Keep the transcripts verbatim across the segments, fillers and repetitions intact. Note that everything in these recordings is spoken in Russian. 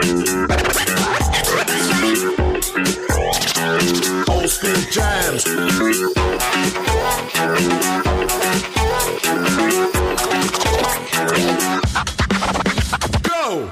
Old school jams. Go!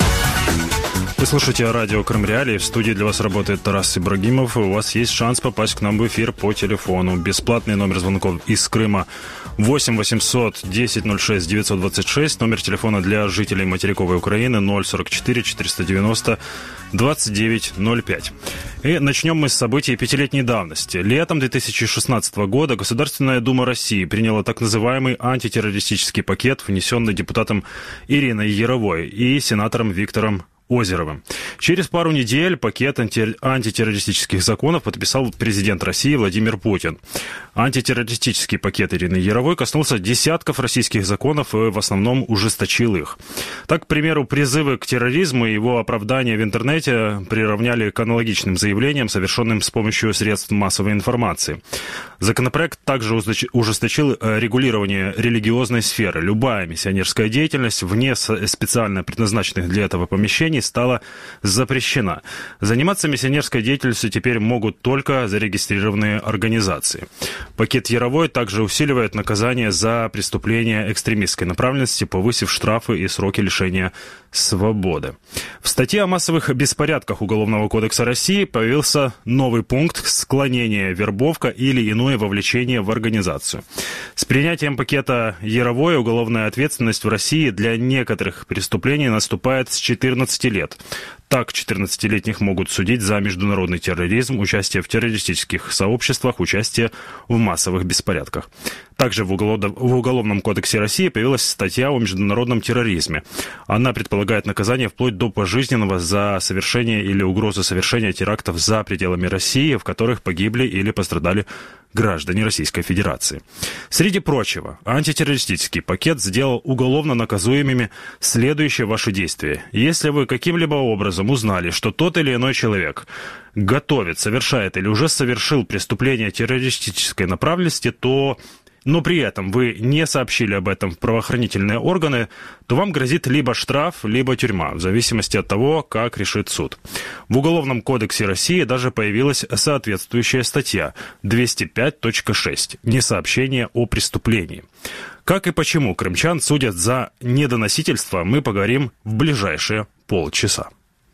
Вы слушаете радио Крым Реалии. В студии для вас работает Тарас Ибрагимов. У вас есть шанс попасть к нам в эфир по телефону. Бесплатный номер звонков из Крыма восемь восемьсот десять ноль шесть девятьсот двадцать шесть. Номер телефона для жителей материковой Украины ноль сорок четыре четыреста девяносто двадцать девять ноль пять. И начнем мы с событий пятилетней давности. Летом две тысячи шестнадцатого года Государственная Дума России приняла так называемый антитеррористический пакет, внесенный депутатом Ириной Яровой и сенатором Виктором Озеровым. Через пару недель пакет анти- антитеррористических законов подписал президент России Владимир Путин. Антитеррористический пакет Ирины Яровой коснулся десятков российских законов и в основном ужесточил их. Так, к примеру, призывы к терроризму и его оправдания в интернете приравняли к аналогичным заявлениям, совершенным с помощью средств массовой информации. Законопроект также ужесточил регулирование религиозной сферы. Любая миссионерская деятельность вне специально предназначенных для этого помещений стала запрещена. Заниматься миссионерской деятельностью теперь могут только зарегистрированные организации. Пакет Яровой также усиливает наказание за преступления экстремистской направленности, повысив штрафы и сроки лишения свободы. В статье о массовых беспорядках Уголовного кодекса России появился новый пункт «Склонение, вербовка или иное вовлечение в организацию». С принятием пакета Яровой уголовная ответственность в России для некоторых преступлений наступает с четырнадцати лет. Так, четырнадцатилетних могут судить за международный терроризм, участие в террористических сообществах, участие в массовых беспорядках. Также в Уголовном кодексе России появилась статья о международном терроризме. Она предполагает наказание вплоть до пожизненного за совершение или угрозу совершения терактов за пределами России, в которых погибли или пострадали граждане Российской Федерации. Среди прочего, антитеррористический пакет сделал уголовно наказуемыми следующие ваши действия. Если вы каким-либо образом узнали, что тот или иной человек готовит, совершает или уже совершил преступление террористической направленности, то... но при этом вы не сообщили об этом в правоохранительные органы, то вам грозит либо штраф, либо тюрьма, в зависимости от того, как решит суд. В Уголовном кодексе России даже появилась соответствующая статья двести пять точка шесть «Несообщение о преступлении». Как и почему крымчан судят за недоносительство, мы поговорим в ближайшие полчаса.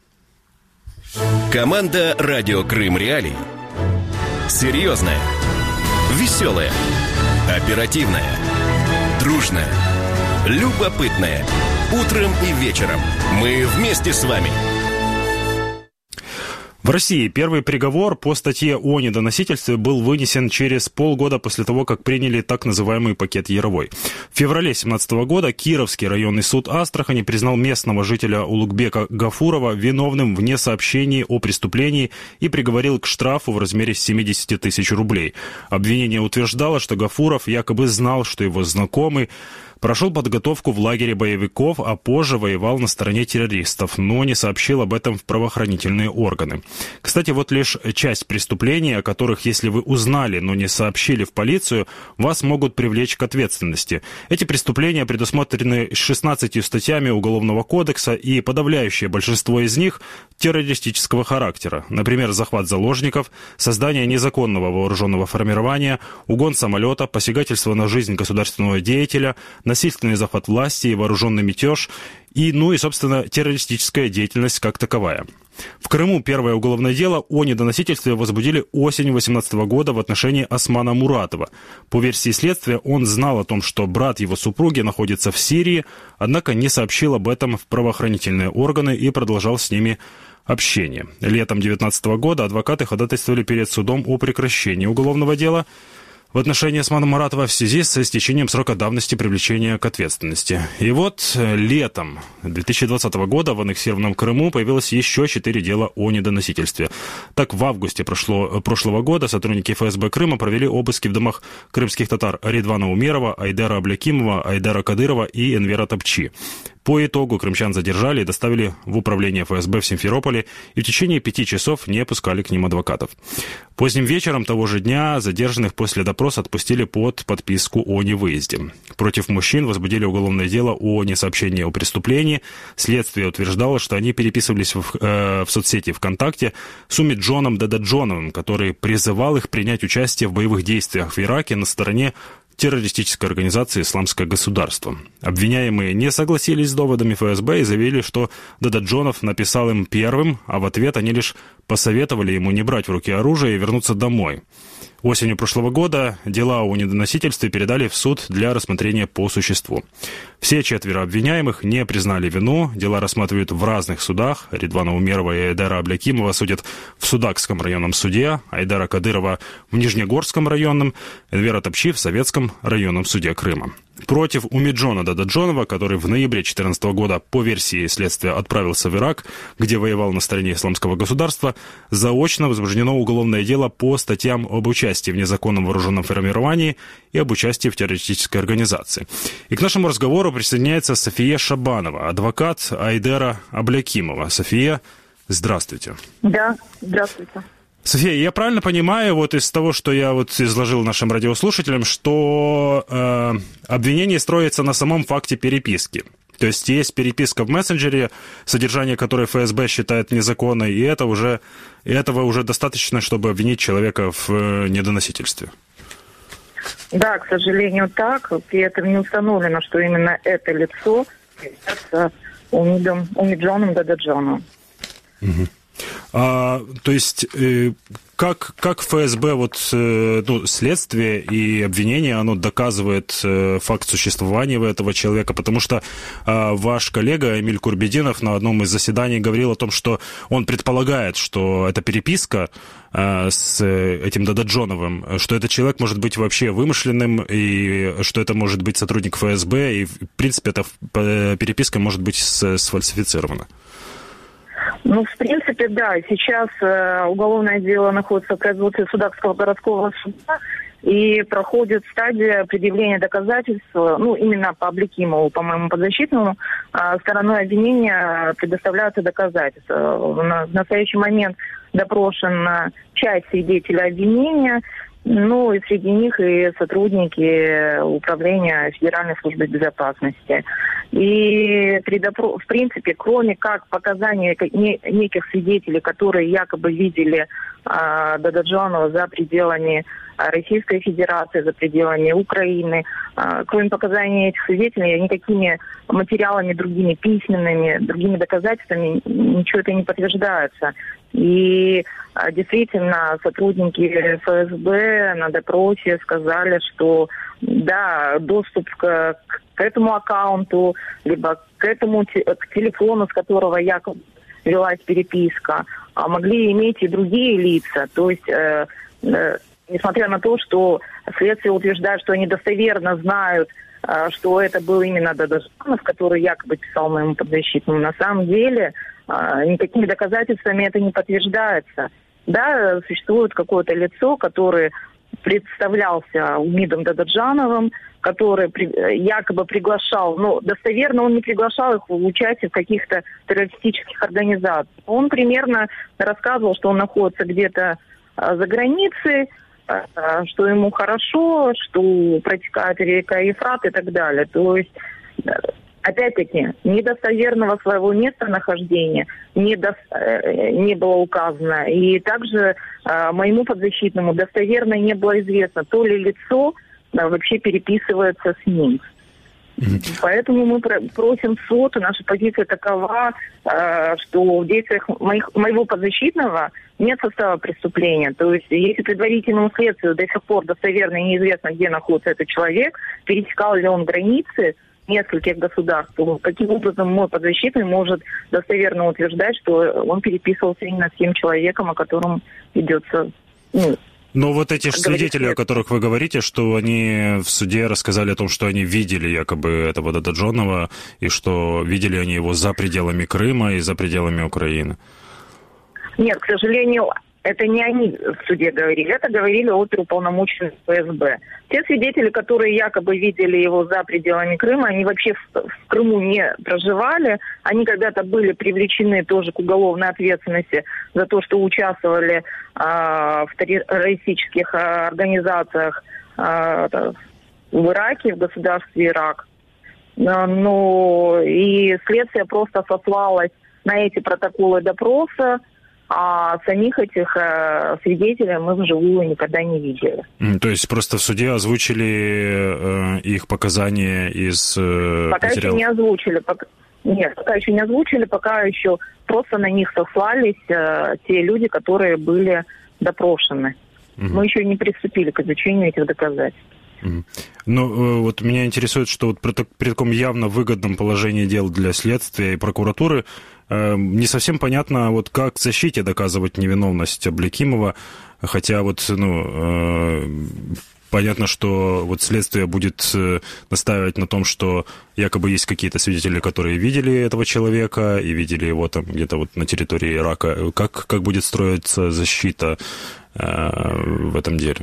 Команда «Радио Крым Реалии». Серьезная, веселая, оперативная, дружная, любопытная. Утром и вечером мы вместе с вами. В России первый приговор по статье о недоносительстве был вынесен через полгода после того, как приняли так называемый пакет Яровой. В феврале две тысячи семнадцатого года Кировский районный суд Астрахани признал местного жителя Улугбека Гафурова виновным в несообщении о преступлении и приговорил к штрафу в размере семьдесят тысяч рублей. Обвинение утверждало, что Гафуров якобы знал, что его знакомый прошел подготовку в лагере боевиков, а позже воевал на стороне террористов, но не сообщил об этом в правоохранительные органы. Кстати, вот лишь часть преступлений, о которых, если вы узнали, но не сообщили в полицию, вас могут привлечь к ответственности. Эти преступления предусмотрены шестнадцатью статьями Уголовного кодекса, и подавляющее большинство из них террористического характера. Например, захват заложников, создание незаконного вооруженного формирования, угон самолета, посягательство на жизнь государственного деятеля, насильственный захват власти и вооруженный мятеж, и, ну и, собственно, террористическая деятельность как таковая. В Крыму первое уголовное дело о недоносительстве возбудили осенью две тысячи восемнадцатого года в отношении Османа Муратова. По версии следствия, он знал о том, что брат его супруги находится в Сирии, однако не сообщил об этом в правоохранительные органы и продолжал с ними общение. Летом две тысячи девятнадцатого года адвокаты ходатайствовали перед судом о прекращении уголовного дела в отношении Османа Муратова в связи с истечением срока давности привлечения к ответственности. И вот летом две тысячи двадцатого года в аннексированном Крыму появилось еще четыре дела о недоносительстве. Так, в августе прошло, прошлого года сотрудники эф эс бэ Крыма провели обыски в домах крымских татар Ридвана Умерова, Айдара Аблякимова, Айдара Кадырова и Энвера Топчи. По итогу крымчан задержали и доставили в управление эф эс бэ в Симферополе и в течение пяти часов не пускали к ним адвокатов. Поздним вечером того же дня задержанных после допроса отпустили под подписку о невыезде. Против мужчин возбудили уголовное дело о несообщении о преступлении. Следствие утверждало, что они переписывались в, э, в соцсети ВКонтакте с Умиджоном Дададжоновым, который призывал их принять участие в боевых действиях в Ираке на стороне террористической организации «Исламское государство». Обвиняемые не согласились с доводами эф эс бэ и заявили, что Дададжонов написал им первым, а в ответ они лишь посоветовали ему не брать в руки оружие и вернуться домой. Осенью прошлого года дела о недоносительстве передали в суд для рассмотрения по существу. Все четверо обвиняемых не признали вину. Дела рассматривают в разных судах. Ридвана Умерова и Айдара Аблякимова судят в Судакском районном суде, Айдара Кадырова в Нижнегорском районном, Энвера Топчи в Советском районном суде Крыма. Против Умиджона Дададжонова, который в ноябре две тысячи четырнадцатого года по версии следствия отправился в Ирак, где воевал на стороне Исламского государства, заочно возбуждено уголовное дело по статьям об участии в незаконном вооруженном формировании и об участии в террористической организации. И к нашему разговору присоединяется София Шабанова, адвокат Айдара Аблякимова. София, здравствуйте. Да, здравствуйте. София, я правильно понимаю, вот из того, что я вот изложил нашим радиослушателям, что э, обвинение строится на самом факте переписки? То есть есть переписка в мессенджере, содержание которой эф эс бэ считает незаконной, и это уже, и этого уже достаточно, чтобы обвинить человека в э, недоносительстве? Да, к сожалению, так. При этом не установлено, что именно это лицо является Умидом, Умиджоном Дададжоном. Угу. А, то есть, э, как, как эф эс бэ, вот, э, ну, следствие и обвинение, оно доказывает э, факт существования этого человека? Потому что э, ваш коллега Эмиль Курбединов на одном из заседаний говорил о том, что он предполагает, что эта переписка э, с этим Дададжоновым, что этот человек может быть вообще вымышленным, и что это может быть сотрудник эф эс бэ, и, в принципе, эта переписка может быть сфальсифицирована. Ну, в принципе, да. Сейчас э, уголовное дело находится в производстве Судакского городского суда и проходит стадия предъявления доказательств, ну, именно по Аблякимову, по моему подзащитному, э, стороной обвинения предоставляются доказательства. На, в настоящий момент допрошена часть свидетелей обвинения, ну, и среди них и сотрудники Управления Федеральной службы безопасности. И при допро... в принципе, кроме как показаний неких свидетелей, которые якобы видели э, Дададжонова за пределами Российской Федерации, за пределами Украины, э, кроме показаний этих свидетелей, никакими материалами другими, письменными, другими доказательствами ничего это не подтверждается. И а, действительно, сотрудники эф эс бэ на допросе сказали, что да, доступ к, к этому аккаунту, либо к этому к телефону, с которого якобы велась переписка, а могли иметь и другие лица. То есть, э, э, несмотря на то, что следствие утверждает, что они достоверно знают, э, что это был именно Дададжонов, который якобы писал моему подзащитному, на самом деле никакими доказательствами это не подтверждается. Да, существует какое-то лицо, которое представлялся Умидом Дададжоновым, который при, якобы приглашал, но достоверно он не приглашал их в участие в каких-то террористических организациях. Он примерно рассказывал, что он находится где-то а, за границей, а, что ему хорошо, что протекает река Ефрат и так далее. То есть... Опять-таки, недостоверного своего местонахождения не, до, не было указано. И также э, моему подзащитному достоверно не было известно, то ли лицо да, вообще переписывается с ним. Mm-hmm. Поэтому мы просим суд, наша позиция такова, э, что в действиях моих, моего подзащитного нет состава преступления. То есть, если предварительному следствию до сих пор достоверно неизвестно, где находится этот человек, пересекал ли он границы нескольких государств, то каким образом мой подзащитный может достоверно утверждать, что он переписывался именно с тем человеком, о котором ведется... Ну, но вот эти свидетели, о которых вы говорите, что они в суде рассказали о том, что они видели якобы этого Дададжонова, и что видели они его за пределами Крыма и за пределами Украины. Нет, к сожалению, Это не они в суде говорили, это говорили оперуполномоченные ФСБ. Те свидетели, которые якобы видели его за пределами Крыма, они вообще в, в Крыму не проживали. Они когда-то были привлечены тоже к уголовной ответственности за то, что участвовали а, в террористических а, организациях а, в Ираке, в государстве Ирак. А, ну, и следствие просто сослалось на эти протоколы допроса, а самих этих э, свидетелей мы вживую никогда не видели. Mm, то есть просто в суде озвучили э, их показания из э, Пока материалов? еще не озвучили. Пока... Нет, пока еще не озвучили, пока еще просто на них сослались э, те люди, которые были допрошены. Mm-hmm. Мы еще не приступили к изучению этих доказательств. Mm-hmm. Ну, вот меня интересует, что вот при, при таком явно выгодном положении дел для следствия и прокуратуры э, не совсем понятно, вот как защите доказывать невиновность Аблекимова, хотя вот, ну, э, понятно, что вот следствие будет настаивать на том, что якобы есть какие-то свидетели, которые видели этого человека и видели его там где-то вот на территории Ирака. Как, как будет строиться защита э, в этом деле?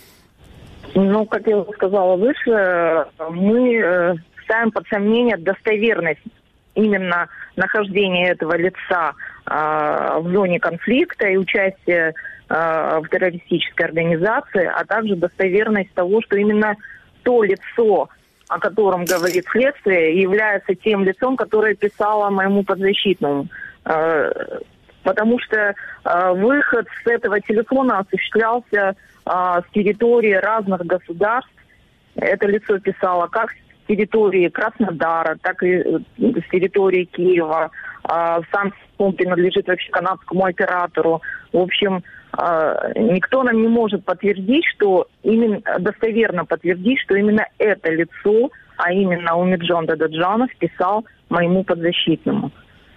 Ну, как я уже сказала выше, мы ставим под сомнение достоверность именно нахождения этого лица э, в зоне конфликта и участия э, в террористической организации, а также достоверность того, что именно то лицо, о котором говорит следствие, является тем лицом, которое писало моему подзащитному. Э, потому что э, выход с этого телефона осуществлялся с территории разных государств. Это лицо писало как с территории Краснодара, так и с территории Киева. Сам он принадлежит вообще канадскому оператору. В общем, никто нам не может подтвердить, что именно достоверно подтвердить, что именно это лицо, а именно Умиджон Дададжанов, писал моему подзащитному.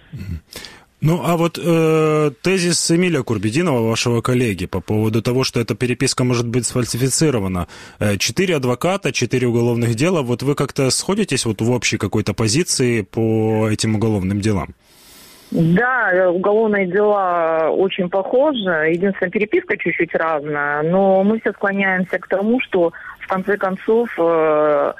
Ну, а вот э, тезис Эмиля Курбединова, вашего коллеги, по поводу того, что эта переписка может быть сфальсифицирована. Четыре адвоката, четыре уголовных дела. Вот вы как-то сходитесь вот в общей какой-то позиции по этим уголовным делам? Да, уголовные дела очень похожи. Единственная переписка чуть-чуть разная. Но мы все склоняемся к тому, что в конце концов... Э,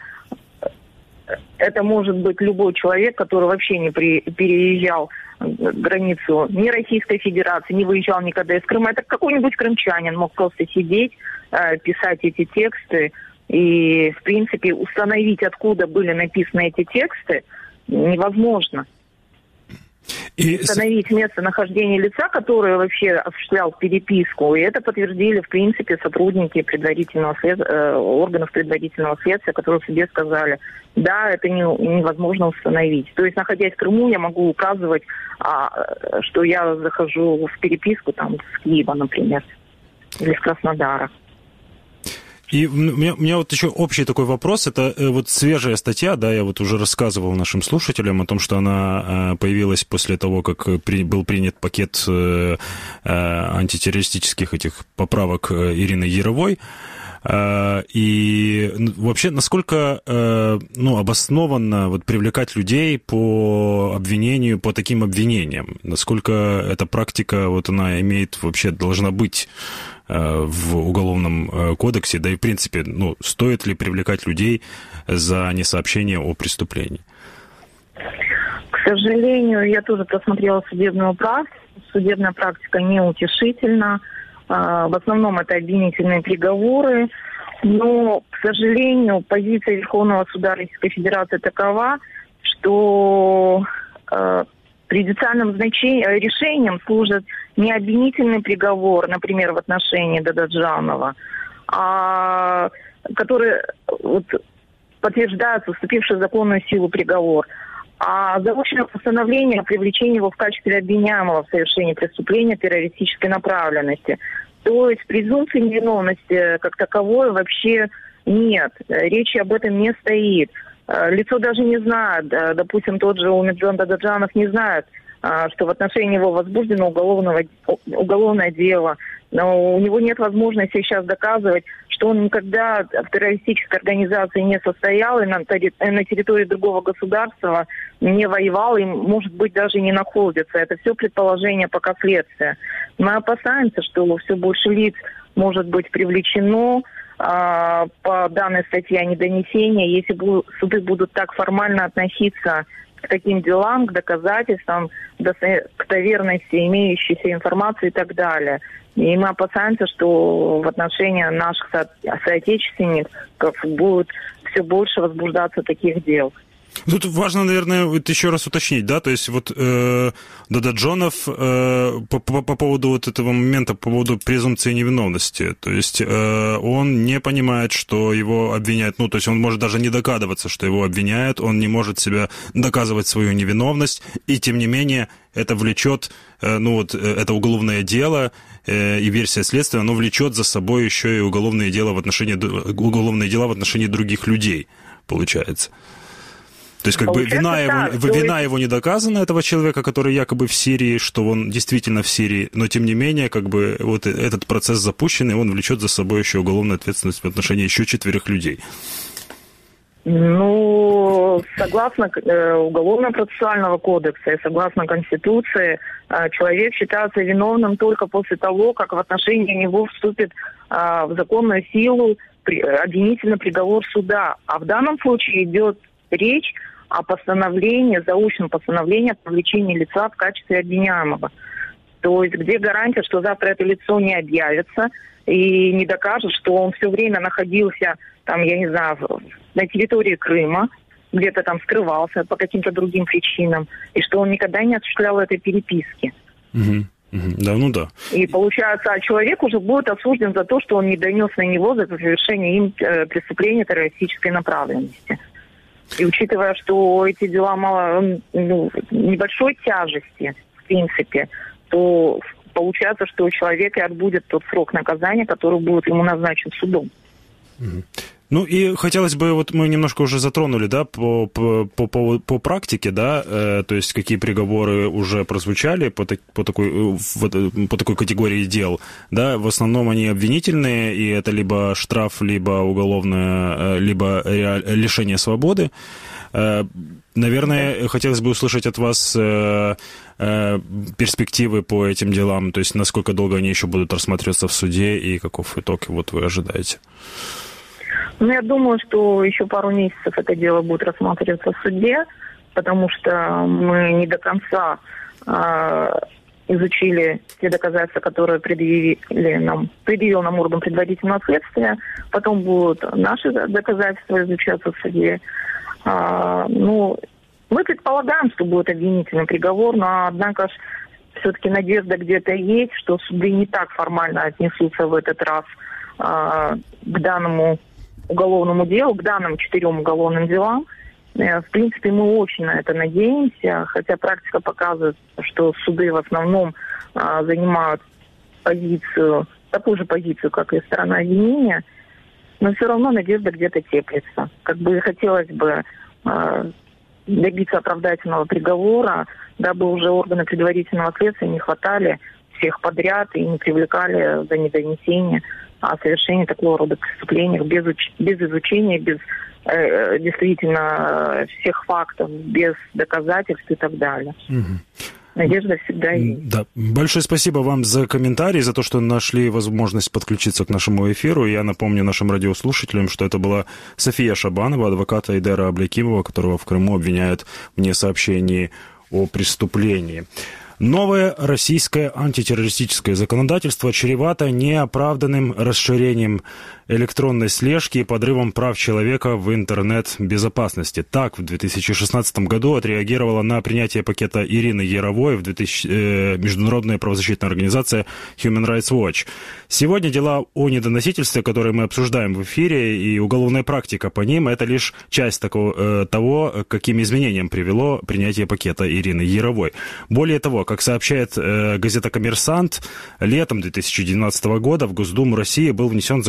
это может быть любой человек, который вообще не при, переезжал границу ни Российской Федерации, не выезжал никогда из Крыма. Это какой-нибудь крымчанин мог просто сидеть, э, писать эти тексты. И, в принципе, установить, откуда были написаны эти тексты, невозможно. И... Установить местонахождение лица, которое вообще осуществлял переписку, и это подтвердили, в принципе, сотрудники предварительного след... э, органов предварительного следствия, которые в суде сказали, да, это не... невозможно установить. То есть, находясь в Крыму, я могу указывать, а, что я захожу в переписку там, с Киева, например, или с Краснодара. И у меня, у меня вот еще общий такой вопрос. Это вот свежая статья, да, я вот уже рассказывал нашим слушателям о том, что она появилась после того, как при, был принят пакет э, антитеррористических этих поправок Ирины Яровой. И вообще, насколько ну, обоснованно вот, привлекать людей по обвинению, по таким обвинениям? Насколько эта практика, вот она имеет, вообще должна быть в Уголовном кодексе? Да и, в принципе, ну, стоит ли привлекать людей за несообщение о преступлении? К сожалению, я тоже просмотрела судебную практику. Судебная практика неутешительна. В основном это обвинительные приговоры, но, к сожалению, позиция Верховного суда Российской Федерации такова, что э, прejudiciальным значением, решением служит не обвинительный приговор, например, в отношении Дададжанова, а который вот, подтверждается вступивший в законную силу приговор, а заочное постановление о привлечении его в качестве обвиняемого в совершении преступления террористической направленности. То есть презумпции невиновности как таковой вообще нет. Речи об этом не стоит. Лицо даже не знает, допустим, тот же Умиджон Дададжанов не знает, что в отношении его возбуждено уголовного, уголовное дело. Но у него нет возможности сейчас доказывать, что он никогда в террористической организации не состоял и на, на территории другого государства не воевал и, может быть, даже не находится. Это все предположение пока следствия. Мы опасаемся, что все больше лиц может быть привлечено а, по данной статье о недонесении, если бу- суды будут так формально относиться к таким делам, к доказательствам, к достоверности имеющейся информации и так далее. И мы опасаемся, что в отношении наших со- соотечественников будет все больше возбуждаться таких дел. Тут важно, наверное, вот еще раз уточнить, да, то есть вот э, Дададжонов э, по, по, по поводу вот этого момента, по поводу презумпции невиновности, то есть э, он не понимает, что его обвиняют, ну, то есть он может даже не догадываться, что его обвиняют, он не может себя доказывать свою невиновность, и тем не менее это влечет, э, ну, вот это уголовное дело э, и версия следствия, оно влечет за собой еще и уголовные дела в отношении, уголовные дела в отношении других людей, получается. То есть, как бы, вина, его, вина его не доказана, этого человека, который якобы в Сирии, что он действительно в Сирии, но, тем не менее, как бы, вот этот процесс запущен, и он влечет за собой еще уголовную ответственность в отношении еще четверых людей. Ну, согласно э, Уголовно-процессуального кодекса и согласно Конституции, э, человек считается виновным только после того, как в отношении него вступит э, в законную силу при, обвинительный приговор суда. А в данном случае идет речь о постановлении, заочном постановлении о привлечении лица в качестве обвиняемого. То есть где гарантия, что завтра это лицо не объявится и не докажет, что он все время находился, там, я не знаю, на территории Крыма, где-то там скрывался по каким-то другим причинам, и что он никогда не осуществлял этой переписки. Угу. Угу. Да, ну да. И получается, а человек уже будет осужден за то, что он не донес на него за совершение им преступления террористической направленности. И учитывая, что эти дела мало, ну, небольшой тяжести, в принципе, то получается, что человек и отбудет тот срок наказания, который будет ему назначен судом. Угу. Ну и хотелось бы, вот мы немножко уже затронули, да, по, по, по, по практике, да, э, то есть какие приговоры уже прозвучали по, по, такой, по такой категории дел, да, в основном они обвинительные, и это либо штраф, либо уголовное, либо лишение свободы. Э, наверное, хотелось бы услышать от вас э, э, перспективы по этим делам, то есть насколько долго они еще будут рассматриваться в суде и каков итог вот вы ожидаете? Ну, я думаю, что еще пару месяцев это дело будет рассматриваться в суде, потому что мы не до конца э, изучили те доказательства, которые предъявили нам, предъявил нам орган предварительного следствия. Потом будут наши доказательства изучаться в суде. Э, ну, мы предполагаем, что будет обвинительный приговор, но, однако, все-таки надежда где-то есть, что суды не так формально отнесутся в этот раз э, к данному уголовному делу, к данным четырем уголовным делам. В принципе, мы очень на это надеемся, хотя практика показывает, что суды в основном а, занимают позицию, такую же позицию, как и сторона обвинения, но все равно надежда где-то теплится. Как бы хотелось бы а, добиться оправдательного приговора, дабы уже органы предварительного следствия не хватали всех подряд и не привлекали за недонесение о совершении такого рода преступлений без, уч- без изучения, без э, действительно всех фактов, без доказательств и так далее. Угу. Надежда всегда есть. Да. Большое спасибо вам за комментарий, за то, что нашли возможность подключиться к нашему эфиру. Я напомню нашим радиослушателям, что это была София Шабанова, адвоката Айдера Аблякимова, которого в Крыму обвиняют в несообщении о преступлении. Новое российское антитеррористическое законодательство чревато неоправданным расширением электронной слежки и подрывом прав человека в интернет-безопасности. Так, в две тысячи шестнадцатом году отреагировала на принятие пакета Ирины Яровой в две тысячи, э, международная правозащитная организация Human Rights Watch. Сегодня дела о недоносительстве, которые мы обсуждаем в эфире, и уголовная практика по ним, это лишь часть такого, э, того, к каким изменениям привело принятие пакета Ирины Яровой. Более того, как сообщает э, газета «Коммерсант», летом две тысячи девятнадцатого года в Госдуму России был внесен законопроект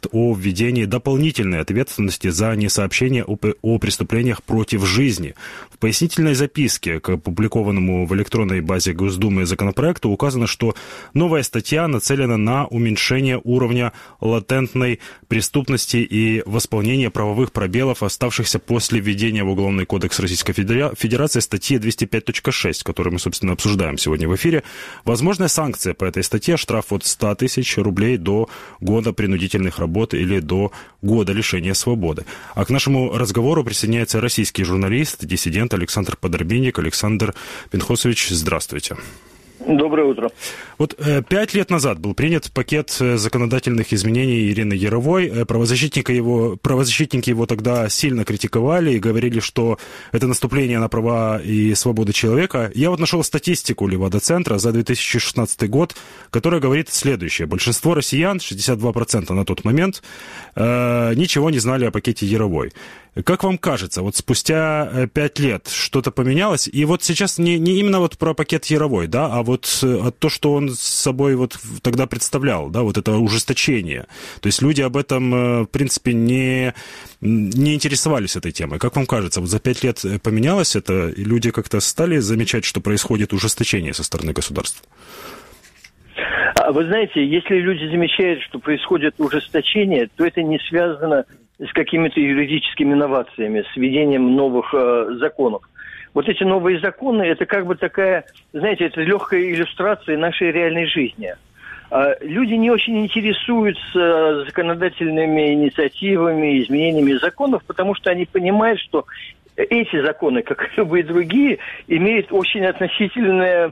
законопроект о введении дополнительной ответственности за несообщение о, о преступлениях против жизни. В пояснительной записке к опубликованному в электронной базе Госдумы законопроекту указано, что новая статья нацелена на уменьшение уровня латентной преступности и восполнение правовых пробелов, оставшихся после введения в Уголовный кодекс Российской Федерации статьи двести пять точка шесть, которую мы, собственно, обсуждаем сегодня в эфире. Возможная санкция по этой статье — штраф от ста тысяч рублей до года принудительных работ или до года лишения свободы. А к нашему разговору присоединяется российский журналист, диссидент Александр Подорбинник. Александр Пинхосович, здравствуйте. Доброе утро. Вот э, пять лет назад был принят пакет законодательных изменений Ирины Яровой. Правозащитники его, правозащитники его тогда сильно критиковали и говорили, что это наступление на права и свободы человека. Я вот нашел статистику Левада-центра за две тысячи шестнадцатый год, которая говорит следующее. Большинство россиян, шестьдесят два процента на тот момент, э, ничего не знали о пакете Яровой. Как вам кажется, вот спустя пять лет что-то поменялось? И вот сейчас не, не именно вот про пакет Яровой, да, а вот а то, что он с собой вот тогда представлял, да, вот это ужесточение. То есть люди об этом, в принципе, не, не интересовались этой темой. Как вам кажется, вот за пять лет поменялось это, и люди как-то стали замечать, что происходит ужесточение со стороны государства? Вы знаете, если люди замечают, что происходит ужесточение, то это не связано с какими-то юридическими инновациями, с введением новых э, законов. Вот эти новые законы, это как бы такая, знаете, это легкая иллюстрация нашей реальной жизни. Э, люди не очень интересуются законодательными инициативами, изменениями законов, потому что они понимают, что эти законы, как и любые другие, имеют очень относительное...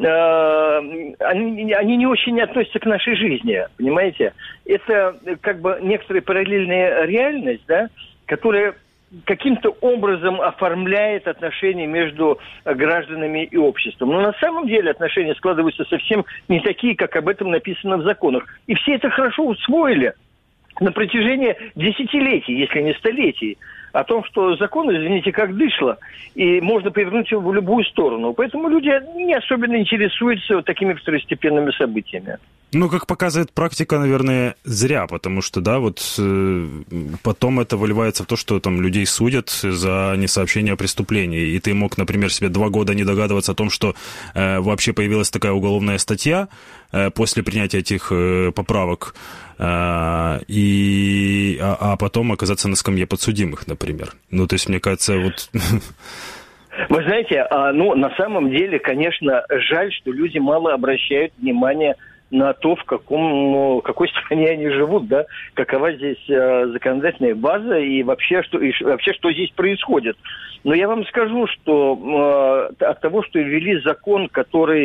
Они, они не очень относятся к нашей жизни, понимаете? Это как бы некоторая параллельная реальность, да, которая каким-то образом оформляет отношения между гражданами и обществом. Но на самом деле отношения складываются совсем не такие, как об этом написано в законах. И все это хорошо усвоили на протяжении десятилетий, если не столетий, о том, что закон, извините, как дышло, и можно повернуть его в любую сторону. Поэтому люди не особенно интересуются вот такими второстепенными событиями. Ну, как показывает практика, наверное, зря, потому что, да, вот э, потом это выливается в то, что там людей судят за несообщение о преступлении. И ты мог, например, себе два года не догадываться о том, что э, вообще появилась такая уголовная статья э, после принятия этих э, поправок, э, и, а, а потом оказаться на скамье подсудимых, например. Ну, то есть, мне кажется, вот... Вы знаете, ну, на самом деле, конечно, жаль, что люди мало обращают внимание на то, в каком, в какой стране они живут, да, какова здесь э, законодательная база и вообще что, и вообще, что здесь происходит. Но я вам скажу, что э, от того, что ввели закон, который, э,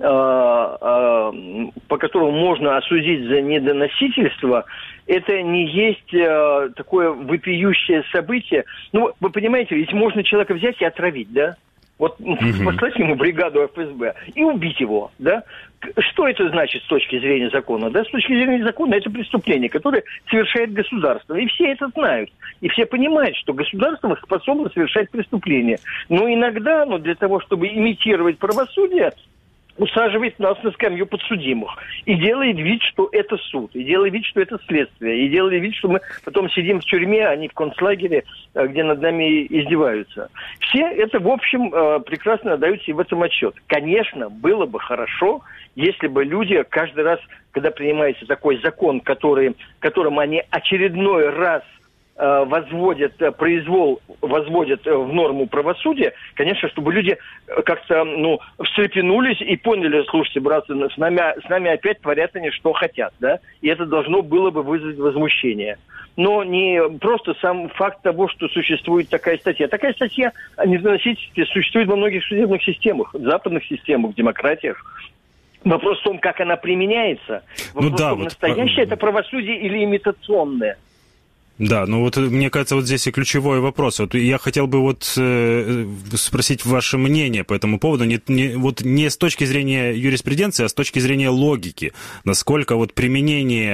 э, по которому можно осудить за недоносительство, это не есть э, такое вопиющее событие. Ну, вы понимаете, ведь можно человека взять и отравить, да? Вот mm-hmm. послать ему бригаду эф эс бэ и убить его, да? Что это значит с точки зрения закона? Да, с точки зрения закона это преступление, которое совершает государство. И все это знают. И все понимают, что государство способно совершать преступления. Но иногда, ну, для того, чтобы имитировать правосудие, усаживает нас на скамью подсудимых. И делает вид, что это суд. И делает вид, что это следствие. И делает вид, что мы потом сидим в тюрьме, а не в концлагере, где над нами издеваются. Все это, в общем, прекрасно отдают себе в этом отчет. Конечно, было бы хорошо, если бы люди каждый раз, когда принимается такой закон, который, которым они очередной раз возводят произвол, возводят в норму правосудия, конечно, чтобы люди как-то, ну, встрепенулись и поняли, слушайте, братцы, с нами, с нами опять творят они что хотят, да, и это должно было бы вызвать возмущение. Но не просто сам факт того, что существует такая статья. Такая статья о недоносительстве существует во многих судебных системах, в западных системах, в демократиях. Вопрос в том, как она применяется. Вопрос ну, да, в том, вот... настоящее это правосудие или имитационное. Да, ну вот мне кажется, вот здесь и ключевой вопрос. Вот я хотел бы вот э, спросить ваше мнение по этому поводу, не, не, вот не с точки зрения юриспруденции, а с точки зрения логики. Насколько вот применение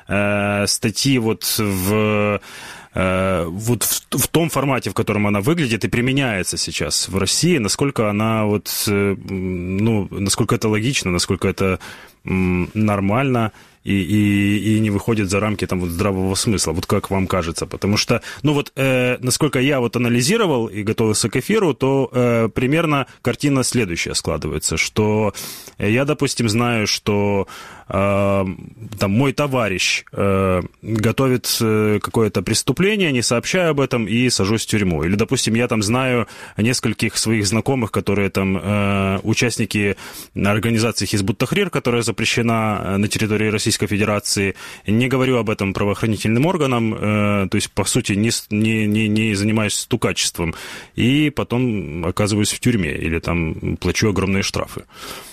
э, статьи вот в... вот в, в том формате, в котором она выглядит и применяется сейчас в России, насколько она вот, ну, насколько это логично, насколько это нормально и, и, и не выходит за рамки там вот здравого смысла, вот как вам кажется? Потому что, ну вот, э, насколько я вот анализировал и готовился к эфиру, то э, примерно картина следующая складывается, что я, допустим, знаю, что э, там мой товарищ э, готовит какое-то преступление, не сообщая об этом, и сажусь в тюрьму. Или, допустим, я там знаю нескольких своих знакомых, которые там э, участники организации Хизбут Тахрир, которая запрещена на территории Российской Федерации. Не говорю об этом правоохранительным органам, э, то есть, по сути, не, не, не занимаюсь стукачеством. И потом оказываюсь в тюрьме или там плачу огромные штрафы.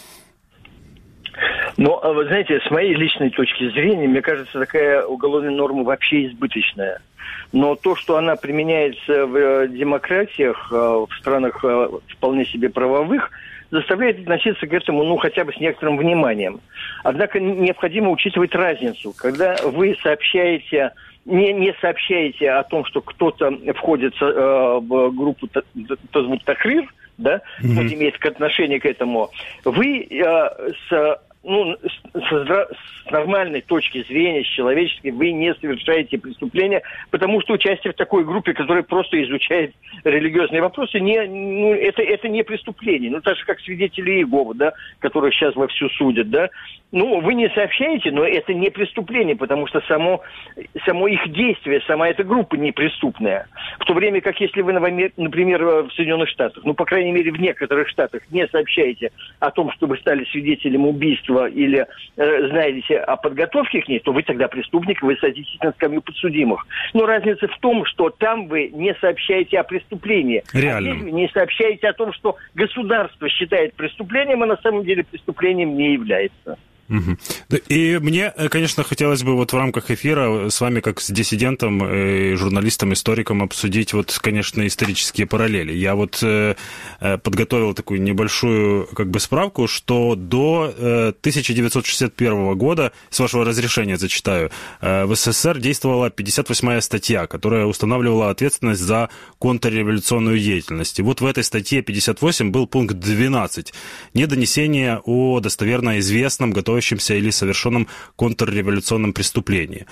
Но, вы знаете, с моей личной точки зрения, мне кажется, такая уголовная норма вообще избыточная. Но то, что она применяется в демократиях, в странах вполне себе правовых, заставляет относиться к этому, ну, хотя бы с некоторым вниманием. Однако необходимо учитывать разницу. Когда вы сообщаете, не, не сообщаете о том, что кто-то входит э, в группу Хизбут Тахрир, да, mm-hmm. кто имеет отношение к этому, вы э, с... Ну, с, с нормальной точки зрения, с человеческой, вы не совершаете преступления, потому что участие в такой группе, которая просто изучает религиозные вопросы, не, ну, это, это не преступление. Ну, так же, как свидетели Иеговы, да, которых сейчас вовсю судят, да. Ну, вы не сообщаете, но это не преступление, потому что само, само их действие, сама эта группа не преступная. В то время как если вы, например, в Соединенных Штатах, ну, по крайней мере, в некоторых штатах не сообщаете о том, что вы стали свидетелем убийства или э, знаете о подготовке к ней, то вы тогда преступник, вы садитесь на скамью подсудимых. Но разница в том, что там вы не сообщаете о преступлении. Реально. А здесь вы не сообщаете о том, что государство считает преступлением, а на самом деле преступлением не является. Угу. И мне, конечно, хотелось бы вот в рамках эфира с вами, как с диссидентом, журналистом, историком, обсудить вот, конечно, исторические параллели. Я вот э, подготовил такую небольшую как бы справку, что до э, тысяча девятьсот шестьдесят первого года, с вашего разрешения зачитаю, э, в СССР действовала пятьдесят восьмая статья, которая устанавливала ответственность за контрреволюционную деятельность. И вот в этой статье пятьдесят восемь был пункт двенадцать. Недонесение о достоверно известном, готовом или совершенном контрреволюционном преступлении.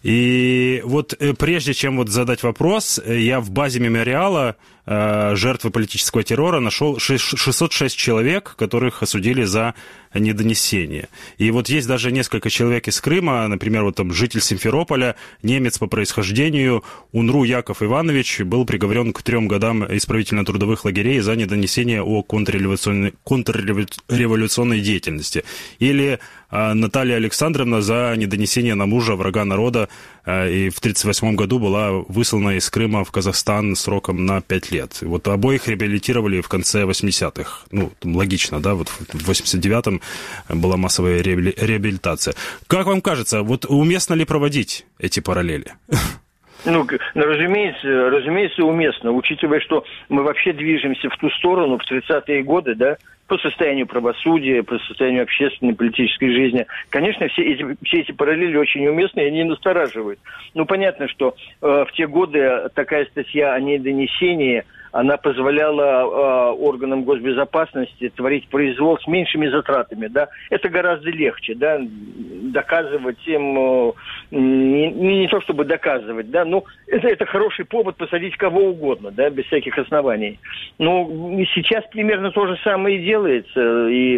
И вот прежде чем вот задать вопрос, я в базе мемориала э, жертвы политического террора нашел шестьсот шесть человек, которых осудили за недонесение. И вот есть даже несколько человек из Крыма, например, вот там житель Симферополя, немец по происхождению, Унру Яков Иванович, был приговорен к трем годам исправительно-трудовых лагерей за недонесение о контрреволюционной, контрреволюционной деятельности. Или э, Наталья Александровна за недонесение на мужа врага народа, э, и в тридцать восьмом году была выслана из Крыма в Казахстан сроком на пять лет. Вот обоих реабилитировали в конце восьмидесятых. Ну, логично, да, вот в восемьдесят девятом была массовая реабилитация. Как вам кажется, вот уместно ли проводить эти параллели? Ну, разумеется, разумеется, уместно, учитывая, что мы вообще движемся в ту сторону в тридцатые годы, да, по состоянию правосудия, по состоянию общественной, политической жизни. Конечно, все эти, все эти параллели очень уместны, и они настораживают. Ну, понятно, что э, в те годы такая статья о недонесении, она позволяла э, органам госбезопасности творить произвол с меньшими затратами, да. Это гораздо легче, да, доказывать им, э, не, не то чтобы доказывать, да, но это, это хороший повод посадить кого угодно, да, без всяких оснований. Но сейчас примерно то же самое и делается, и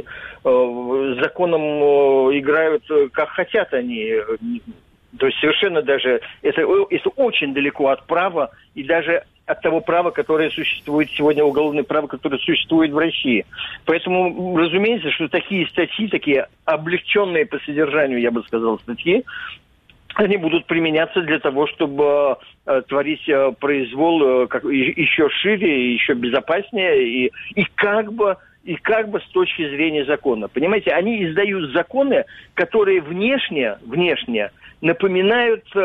э, законом э, играют как хотят они. То есть совершенно даже, это, это очень далеко от права и даже от того права, которое существует сегодня, уголовное право, которое существует в России. Поэтому, разумеется, что такие статьи, такие облегченные по содержанию, я бы сказал, статьи, они будут применяться для того, чтобы э, творить э, произвол э, как, и, еще шире, еще безопаснее и, и как бы и как бы с точки зрения закона. Понимаете, они издают законы, которые внешне, внешне напоминают э,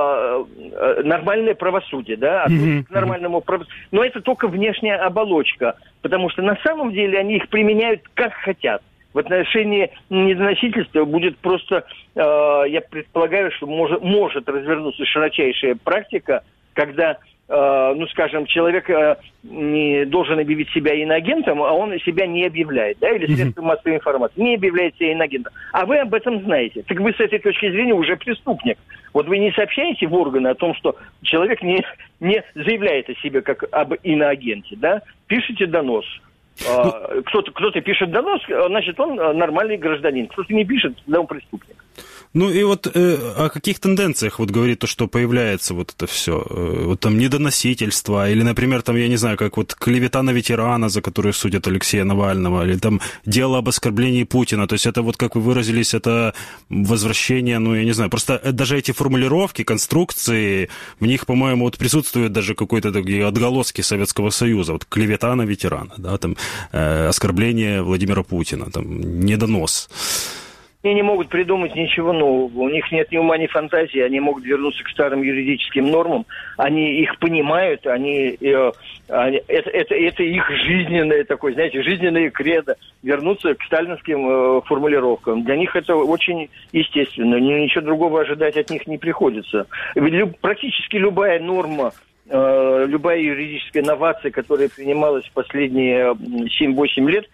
э, нормальное правосудие, да, mm-hmm. к нормальному правосудию. Но это только внешняя оболочка, потому что на самом деле они их применяют как хотят. в отношении недоносительства будет просто, э, я предполагаю, что может, может развернуться широчайшая практика, когда, э, ну, скажем, человек э, не должен объявить себя иноагентом, а он себя не объявляет, да, или средства массовой информации, не объявляет себя иноагентом. А вы об этом знаете. Так вы с этой точки зрения уже преступник. Вот вы не сообщаете в органы о том, что человек не, не заявляет о себе как об иноагенте, да, пишите донос. Ну, кто-то, кто-то пишет донос, значит, он нормальный гражданин. Кто-то не пишет, тогда он преступник. Ну и вот э, о каких тенденциях вот говорит то, что появляется вот это все, э, вот там недоносительство, или, например, там, я не знаю, как вот клевета на ветерана, за которую судят Алексея Навального, или там дело об оскорблении Путина, то есть это вот, как вы выразились, это возвращение, ну, я не знаю, просто даже эти формулировки, конструкции, в них, по-моему, вот присутствуют даже какой-то такие отголоски Советского Союза, вот клевета на ветерана, да, там, э, оскорбление Владимира Путина, там, недонос. Они не могут придумать ничего нового. У них нет ни ума, ни фантазии. Они могут вернуться к старым юридическим нормам. Они их понимают. Они, э, они, это, это, это их жизненное такое, знаете, жизненное кредо. Вернуться к сталинским э, формулировкам. Для них это очень естественно. Ничего другого ожидать от них не приходится. Ведь практически любая норма, э, любая юридическая новация, которая принималась в последние семь-восемь лет,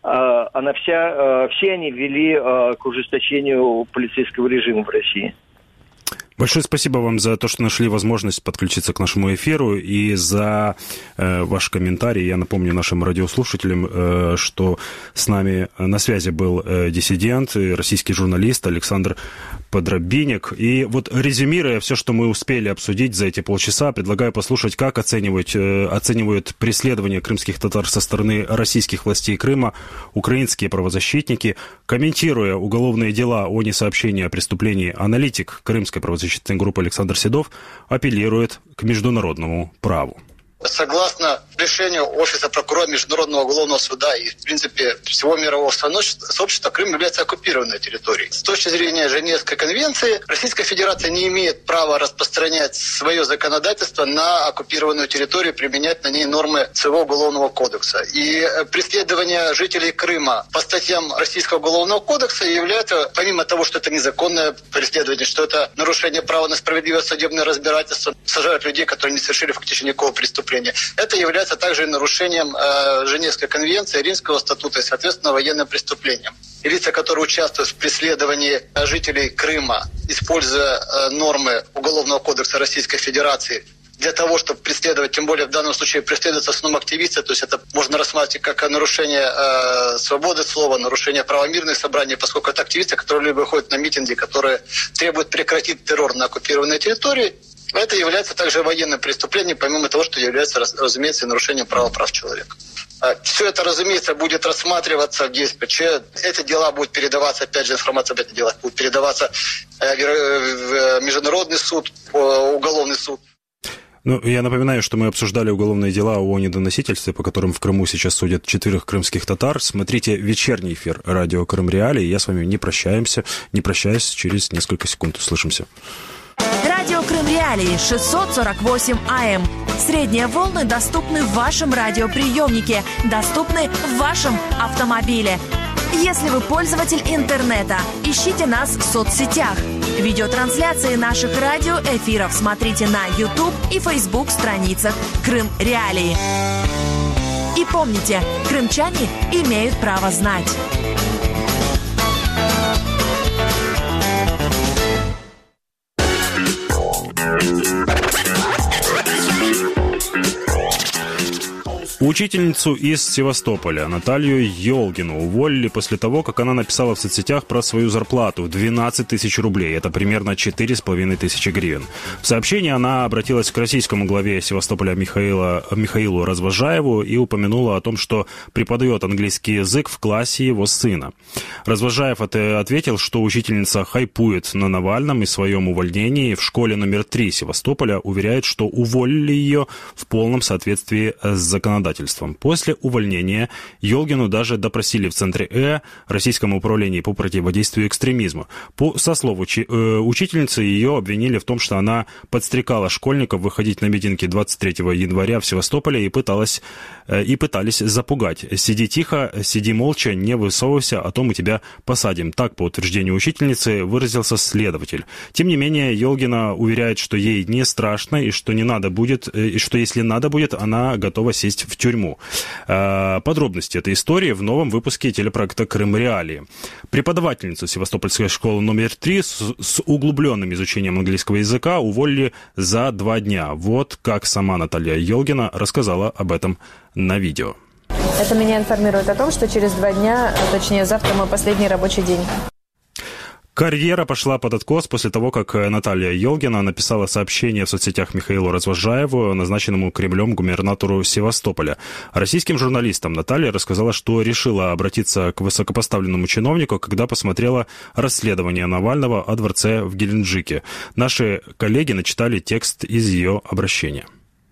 она вся, все они вели к ужесточению полицейского режима в России. Большое спасибо вам за то, что нашли возможность подключиться к нашему эфиру и за э, ваш комментарий. Я напомню нашим радиослушателям, э, что с нами на связи был э, диссидент, российский журналист Александр Подробинник. И вот резюмируя все, что мы успели обсудить за эти полчаса, предлагаю послушать, как оценивают, э, оценивают преследование крымских татар со стороны российских властей Крыма украинские правозащитники. Комментируя уголовные дела о несообщении о преступлении, аналитик крымской правозащитной группы Александр Седов апеллирует к международному праву. Согласно решению Офиса прокурора Международного уголовного суда и, в принципе, всего мирового сообщества, Крым является оккупированной территорией. С точки зрения Женевской конвенции, Российская Федерация не имеет права распространять свое законодательство на оккупированную территорию, применять на ней нормы своего уголовного кодекса. И преследование жителей Крыма по статьям Российского уголовного кодекса является, помимо того, что это незаконное преследование, что это нарушение права на справедливое судебное разбирательство, сажают людей, которые не совершили фактически никакого преступления. Это является также нарушением э, Женевской конвенции, Римского статута и, соответственно, военным преступлением. И лица, которые участвуют в преследовании жителей Крыма, используя э, нормы Уголовного кодекса Российской Федерации для того, чтобы преследовать, тем более в данном случае преследуется в основном активисты, то есть это можно рассматривать как нарушение э, свободы слова, нарушение права мирных собраний, поскольку это активисты, которые выходят на митинги, которые требуют прекратить террор на оккупированной территории. Это является также военным преступлением, помимо того, что является, разумеется, нарушением права прав человека. Все это, разумеется, будет рассматриваться в ДСПЧ. Эти дела будут передаваться, опять же, информация об этих делах будет передаваться в Международный суд, уголовный суд. Ну, я напоминаю, что мы обсуждали уголовные дела о недоносительстве, по которым в Крыму сейчас судят четверых крымских татар. Смотрите вечерний эфир радио Крым Реалии. Я с вами не прощаемся, не прощаюсь, через несколько секунд услышимся. Радио Крым Реалии шестьсот сорок восемь АМ. Средние волны доступны в вашем радиоприемнике, доступны в вашем автомобиле. Если вы пользователь интернета, ищите нас в соцсетях. Видеотрансляции наших радиоэфиров смотрите на YouTube и Facebook страницах Крым Реалии. И помните, крымчане имеют право знать. Учительницу из Севастополя Наталью Елгину уволили после того, как она написала в соцсетях про свою зарплату в двенадцать тысяч рублей. Это примерно четыре с половиной тысячи гривен. В сообщении она обратилась к российскому главе Севастополя Михаила, Михаилу Развожаеву и упомянула о том, что преподает английский язык в классе его сына. Развожаев ответил, что учительница хайпует на Навальном и своем увольнении. В школе номер три Севастополя уверяет, что уволили ее в полном соответствии с законодательством. законодательством. После увольнения Ёлгину даже допросили в Центре Э, Российском управлении по противодействию экстремизму. По, со слов учи, э, учительницы, ее обвинили в том, что она подстрекала школьников выходить на митинги двадцать третьего января в Севастополе и, пыталась, э, и пытались запугать. «Сиди тихо, сиди молча, не высовывайся, а то мы тебя посадим». Так, по утверждению учительницы, выразился следователь. Тем не менее, Ёлгина уверяет, что ей не страшно и что не надо будет, и что если надо будет, она готова сесть в тюрьму. Подробности этой истории в новом выпуске телепроекта «Крым Реалии». Преподавательницу Севастопольской школы номер три с, с углубленным изучением английского языка уволили за два дня. Вот как сама Наталья Ёлгина рассказала об этом на видео. Это меня информирует о том, что через два дня, точнее завтра, мой последний рабочий день. Карьера пошла под откос после того, как Наталья Ёлгина написала сообщение в соцсетях Михаилу Развожаеву, назначенному Кремлем губернатору Севастополя. Российским журналистам Наталья рассказала, что решила обратиться к высокопоставленному чиновнику, когда посмотрела расследование Навального о дворце в Геленджике. Наши коллеги начитали текст из ее обращения.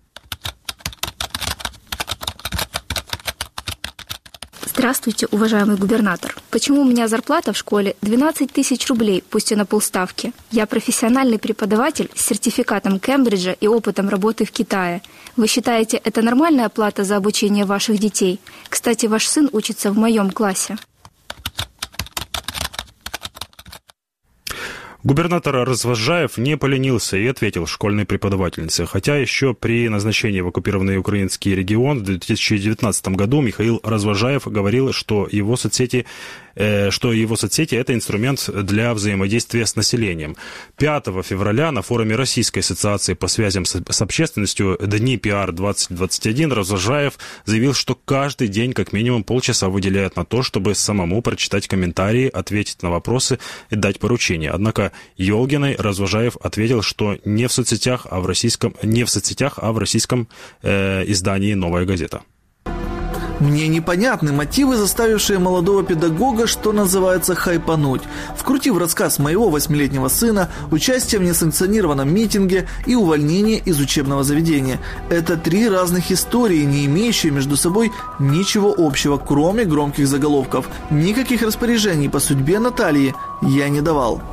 Здравствуйте, уважаемый губернатор. Почему у меня зарплата в школе двенадцать тысяч рублей, пусть и на полставки? Я профессиональный преподаватель с сертификатом Кембриджа и опытом работы в Китае. Вы считаете, это нормальная плата за обучение ваших детей? Кстати, ваш сын учится в моем классе. Губернатор Развожаев не поленился и ответил школьной преподавательнице. Хотя еще при назначении в оккупированный украинский регион в две тысячи девятнадцатом году Михаил Развожаев говорил, что его соцсети что его соцсети – это инструмент для взаимодействия с населением. пятого февраля на форуме Российской ассоциации по связям с общественностью «Дни пиар двадцать двадцать один» Развожаев заявил, что каждый день как минимум полчаса выделяет на то, чтобы самому прочитать комментарии, ответить на вопросы и дать поручения. Однако Ёлгиной Развожаев ответил, что не в соцсетях, а в российском, не в соцсетях, а в российском э, издании «Новая газета». Мне непонятны мотивы, заставившие молодого педагога, что называется, хайпануть. Вкрутив рассказ моего восьмилетнего сына, участие в несанкционированном митинге и увольнение из учебного заведения. Это три разных истории, не имеющие между собой ничего общего, кроме громких заголовков. Никаких распоряжений по судьбе Натальи я не давал.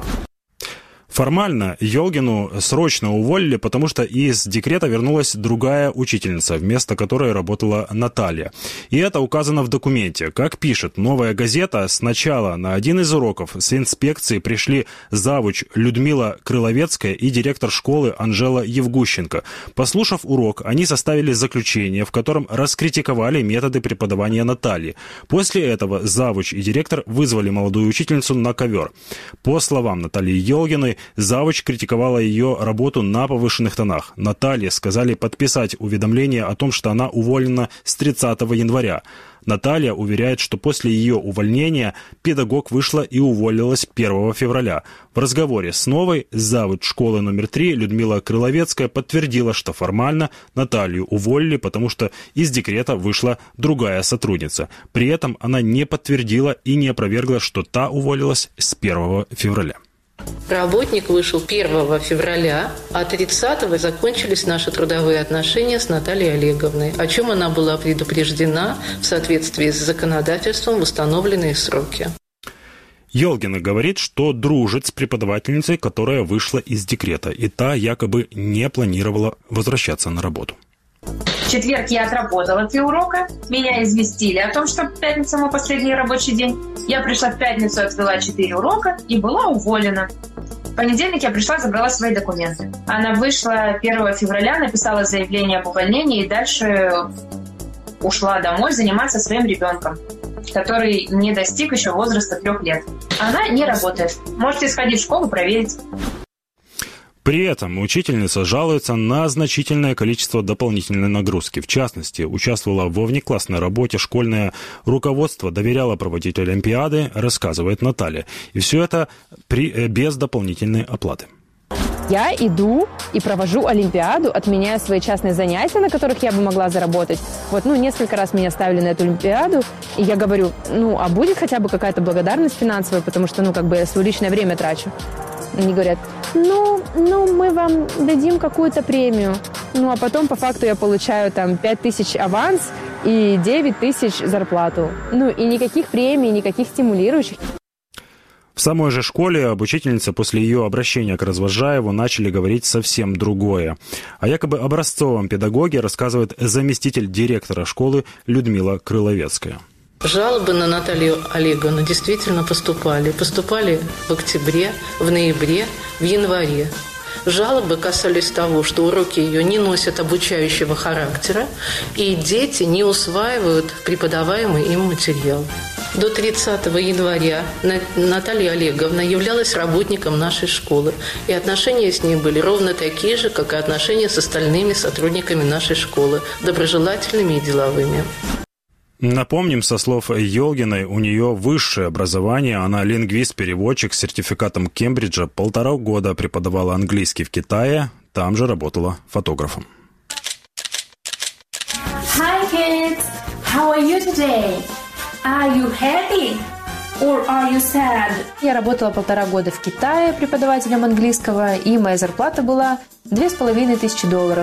Формально Ёлгину срочно уволили, потому что из декрета вернулась другая учительница, вместо которой работала Наталья. И это указано в документе. Как пишет «Новая газета», сначала на один из уроков с инспекции пришли завуч Людмила Крыловецкая и директор школы Анжела Евгущенко. Послушав урок, они составили заключение, в котором раскритиковали методы преподавания Натальи. После этого завуч и директор вызвали молодую учительницу на ковер. По словам Натальи Ёлгиной, завуч критиковала ее работу на повышенных тонах. Наталье сказали подписать уведомление о том, что она уволена с тридцатого января. Наталья уверяет, что после ее увольнения педагог вышла и уволилась первого февраля. В разговоре с новой завуч школы номер три Людмила Крыловецкая подтвердила, что формально Наталью уволили, потому что из декрета вышла другая сотрудница. При этом она не подтвердила и не опровергла, что та уволилась с первого февраля. Работник вышел первого февраля, а тридцатого закончились наши трудовые отношения с Натальей Олеговной, о чем она была предупреждена в соответствии с законодательством в установленные сроки. Ёлгина говорит, что дружит с преподавательницей, которая вышла из декрета, и та якобы не планировала возвращаться на работу. В четверг я отработала три урока. Меня известили о том, что в пятницу мой последний рабочий день. Я пришла в пятницу, отвела четыре урока и была уволена. В понедельник я пришла, забрала свои документы. Она вышла первого февраля, написала заявление об увольнении и дальше ушла домой заниматься своим ребенком, который не достиг еще возраста трех лет. Она не работает. Можете сходить в школу, проверить. При этом учительница жалуется на значительное количество дополнительной нагрузки. В частности, участвовала во внеклассной работе, школьное руководство доверяло проводить олимпиады, рассказывает Наталья. И все это при, без дополнительной оплаты. Я иду и провожу олимпиаду, отменяю свои частные занятия, на которых я бы могла заработать. Вот, ну, несколько раз меня ставили на эту олимпиаду, и я говорю, ну, а будет хотя бы какая-то благодарность финансовая, потому что, ну, как бы я свое личное время трачу. Они говорят, ну, ну, мы вам дадим какую-то премию. Ну, а потом, по факту, я получаю там пять тысяч аванс, и девять тысяч зарплату. Ну и никаких премий, никаких стимулирующих. В самой же школе об учительнице после ее обращения к Развозжаеву начали говорить совсем другое. О якобы образцовом педагоге рассказывает заместитель директора школы Людмила Крыловецкая. Жалобы на Наталью Олеговну действительно поступали. Поступали в октябре, в ноябре, в январе. Жалобы касались того, что уроки ее не носят обучающего характера, и дети не усваивают преподаваемый им материал. До тридцатого января Наталья Олеговна являлась работником нашей школы, и отношения с ней были ровно такие же, как и отношения с остальными сотрудниками нашей школы, доброжелательными и деловыми. Напомним, со слов Ёлгиной, у нее высшее образование, она лингвист-переводчик с сертификатом Кембриджа, полтора года преподавала английский в Китае, там же работала фотографом. Hi kids, how are you today? Are you happy or are you sad? Я работала полтора года в Китае преподавателем английского, и моя зарплата была две с половиной тысячи долларов.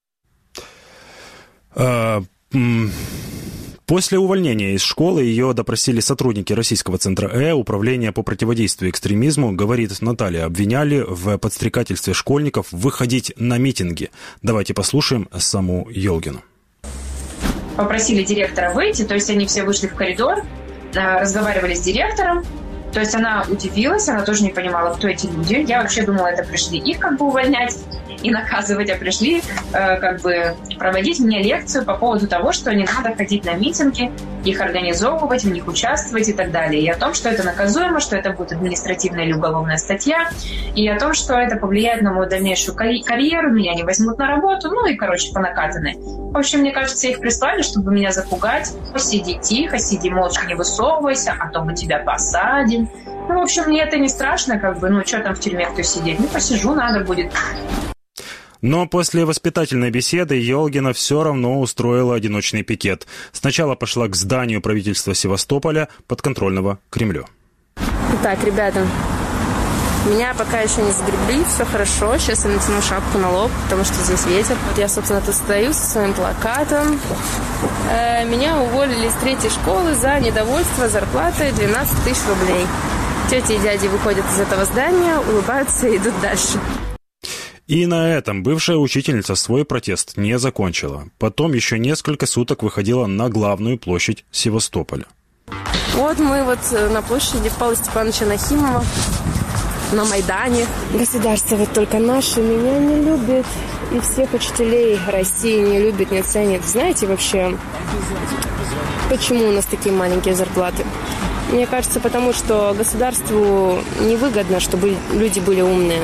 А, м- После увольнения из школы ее допросили сотрудники Российского центра Э, Управления по противодействию экстремизму, говорит Наталья, обвиняли в подстрекательстве школьников выходить на митинги. Давайте послушаем саму Ёлгину. Попросили директора выйти, то есть они все вышли в коридор, разговаривали с директором. То есть она удивилась, она тоже не понимала, кто эти люди. Я вообще думала, это пришли их как бы увольнять и наказывать, а пришли э, как бы проводить мне лекцию по поводу того, что не надо ходить на митинги, их организовывать, в них участвовать и так далее. И о том, что это наказуемо, что это будет административная или уголовная статья, и о том, что это повлияет на мою дальнейшую карь- карьеру, меня не возьмут на работу, ну и, короче, по накатанной. В общем, мне кажется, их прислали, чтобы меня запугать. Сиди тихо, сиди молча, не высовывайся, а то мы тебя посадим. Ну, в общем, мне это не страшно, как бы, ну, что там в тюрьме-то сидеть? Ну, посижу, надо будет. Но после воспитательной беседы Ёлгина все равно устроила одиночный пикет. Сначала пошла к зданию правительства Севастополя, подконтрольного Кремлю. Итак, ребята, меня пока еще не сгребли, все хорошо. Сейчас я натяну шапку на лоб, потому что здесь ветер. Вот я, собственно, тут стою со своим плакатом. Э, меня уволили из третьей школы за недовольство зарплатой двенадцать тысяч рублей. Тети и дяди выходят из этого здания, улыбаются и идут дальше. И на этом бывшая учительница свой протест не закончила. Потом еще несколько суток выходила на главную площадь Севастополя. Вот мы вот на площади Павла Степановича Нахимова, на Майдане. Государство вот только наше меня не любит, и всех учителей России не любит, не ценит. Знаете вообще, почему у нас такие маленькие зарплаты? Мне кажется, потому что государству невыгодно, чтобы люди были умные.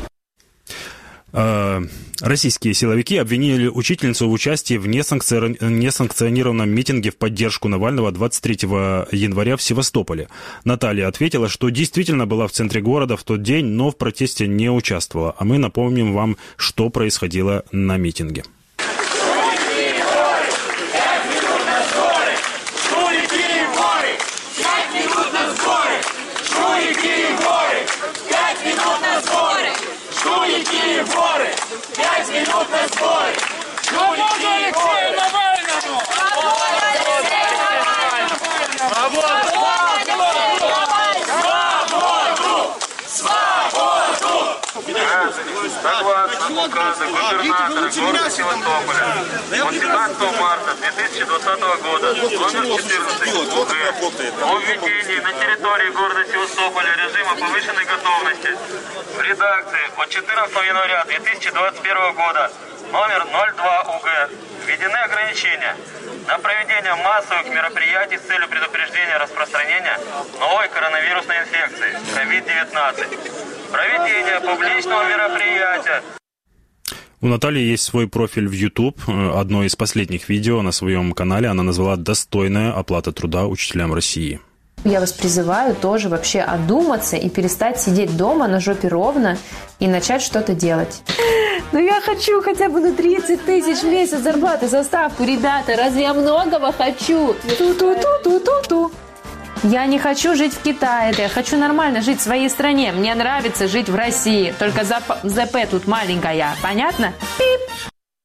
Российские силовики обвинили учительницу в участии в несанкционированном митинге в поддержку Навального двадцать третьего января в Севастополе. Наталья ответила, что действительно была в центре города в тот день, но в протесте не участвовала. А мы напомним вам, что происходило на митинге. Пять минут на сборы! Свободу Алексею Навальному! Свободу! Свободу! Согласно указу губернатора города Севастополя от семнадцатого марта две тысячи двадцатого года номер четырнадцать УГ о введении на территории города Севастополя режима повышенной готовности в редакции от четырнадцатого января две тысячи двадцать первого года номер ноль два УГ введены ограничения на проведение массовых мероприятий с целью предупреждения распространения новой коронавирусной инфекции ковид девятнадцать. Проведение публичного мероприятия. У Натальи есть свой профиль в YouTube. Одно из последних видео на своем канале она назвала «Достойная оплата труда учителям России». Я вас призываю тоже вообще одуматься и перестать сидеть дома на жопе ровно и начать что-то делать. Ну я хочу хотя бы на тридцать тысяч в месяц зарплаты за ставку, ребята. Разве я многого хочу? Ту-ту-ту-ту-ту-ту. Я не хочу жить в Китае, я хочу нормально жить в своей стране. Мне нравится жить в России, только ЗП тут маленькая, понятно? Пип.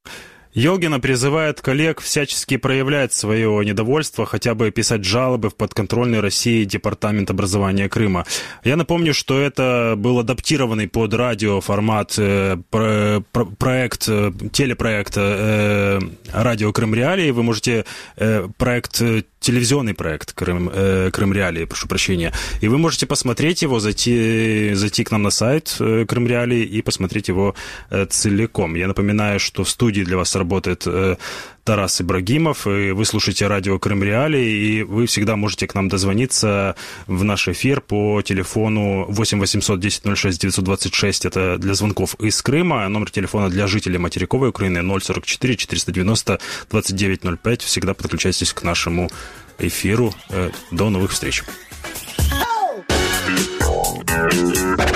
Елгина призывает коллег всячески проявлять свое недовольство, хотя бы писать жалобы в подконтрольный России Департамент образования Крыма. Я напомню, что это был адаптированный под радио формат э, про, про, проект, э, телепроект э, «Радио Крым Реалии». Вы можете э, проект... телевизионный проект Крым, э, Крым Реалии, прошу прощения. И вы можете посмотреть его, зайти, зайти к нам на сайт э, Крым Реалии и посмотреть его э, целиком. Я напоминаю, что в студии для вас работает э, Тарас Ибрагимов, и вы слушаете радио Крым Реалии, и вы всегда можете к нам дозвониться в наш эфир по телефону восемь восемьсот десять ноль шесть девятьсот двадцать шесть, это для звонков из Крыма, номер телефона для жителей материковой Украины ноль сорок четыре четыреста девяносто двадцать девять ноль пять. Всегда подключайтесь к нашему эфиру. До новых встреч.